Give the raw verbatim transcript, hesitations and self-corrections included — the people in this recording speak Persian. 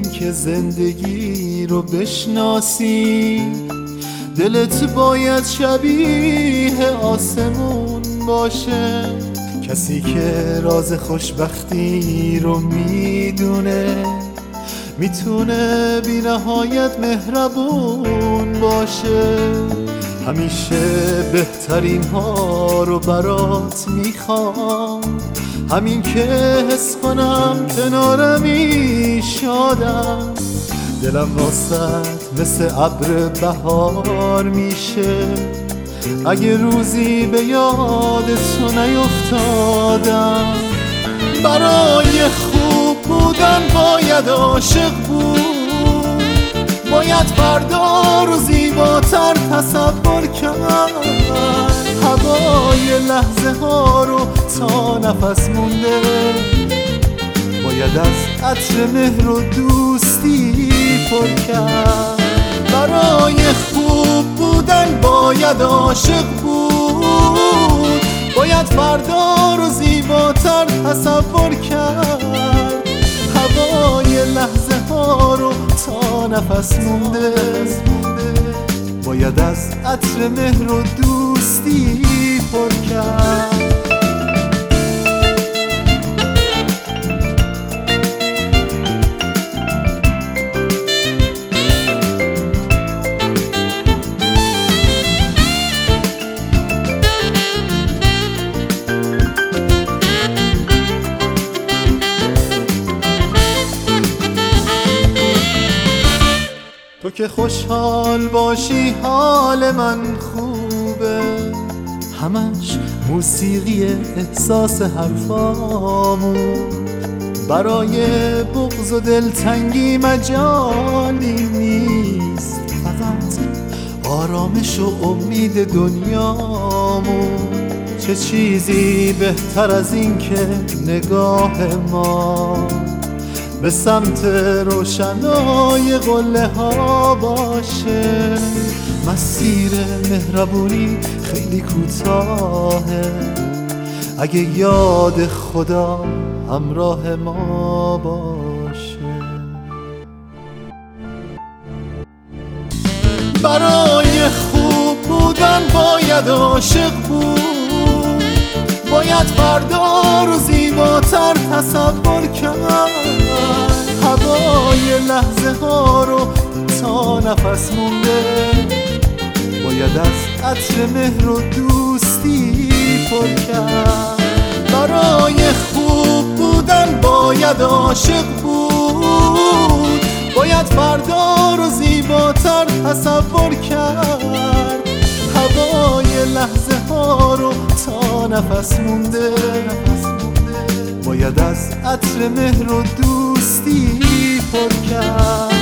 که زندگی رو بشناسی، دلت باید شبیه آسمون باشه. کسی که راز خوشبختی رو میدونه میتونه بی نهایت مهربون باشه. همیشه بهترین ها رو برات میخوام، همین که حس کنم کنارمی شادم. دلم واسط مثل ابر بهار میشه، اگه روزی به یاد تو نیفتادم. برای خوب بودن باید عاشق بود، باید فردا رو زیباتر تصور کرد. هوای لحظه ها رو تا نفس مونده باید از عطر مهر و دوستی پر کرد. برای خوب بودن باید عاشق بود، باید فردا رو زیباتر تصور کرد. هوای لحظه ها رو تا نفس مونده باید از عطر مهر و دوستی پر کرد. تو که خوشحال باشی حال من خوبه، همش موسیقی احساس حرفامون. برای بغض و دلتنگی مجالی نیست، فقط آرامش و امید دنیامون. چه چیزی بهتر از این که نگاه ما به سمت روشنای قله ها باشه. مسیر مهربونی خیلی کوتاهه، اگه یاد خدا همراه ما باشه. برای خوب بودن باید عاشق بود، باید فردا رو زیباتر تصور کرد. هوای لحظه ها رو تا نفس مونده باید از عطر مهر و دوستی پر کرد. برای خوب بودن باید عاشق بود، باید فردا رو زیباتر تصور کرد. هوای لحظه ها رو تا نفس مونده باید از عطر مهر و دوستی پر کرد.